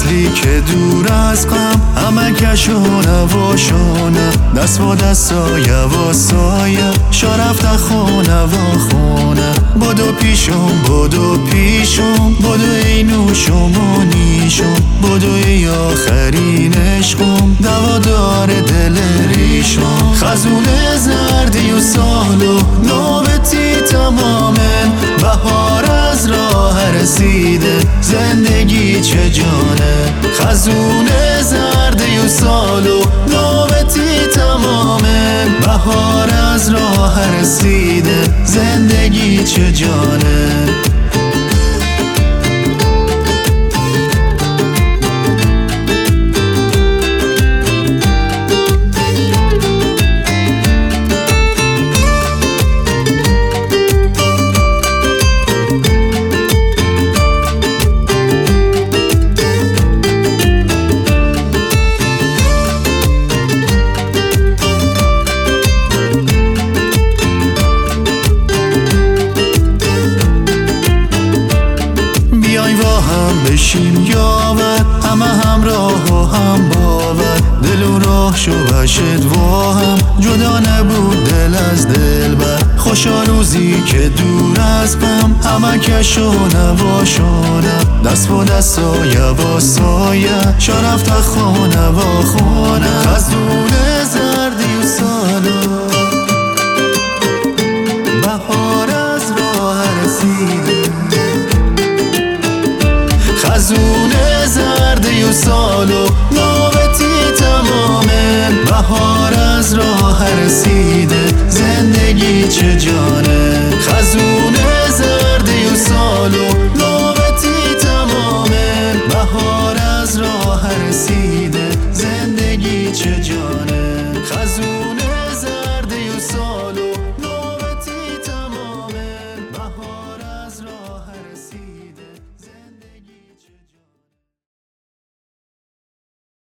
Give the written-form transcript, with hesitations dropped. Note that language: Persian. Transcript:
فصلی که دور از غم همه کشونه و شونه دست و دستای و سایه شا رفته خونه و خونه بدو پیشم بدو پیشم بدو ای نوشم و نیشم بدو ای آخرین عشقم دوادار دل ریشم خزون زردی و سال و نوبتی تمامن بهار از راه رسیده زندگی چه جانه خزون زردی و سال و نوبتی تمامن بهار از راه رسیده زندگی چه جانه بشیم یاور همه همراه و هم باور دل و راه شو بشد و هم جدا نبود دل از دل بر خوشا روزی که دور از غم همه کشونه و شونه دست و دستای و سایه شا رفته خونه و خونه خزون زردی و سالو بهار از راه رسید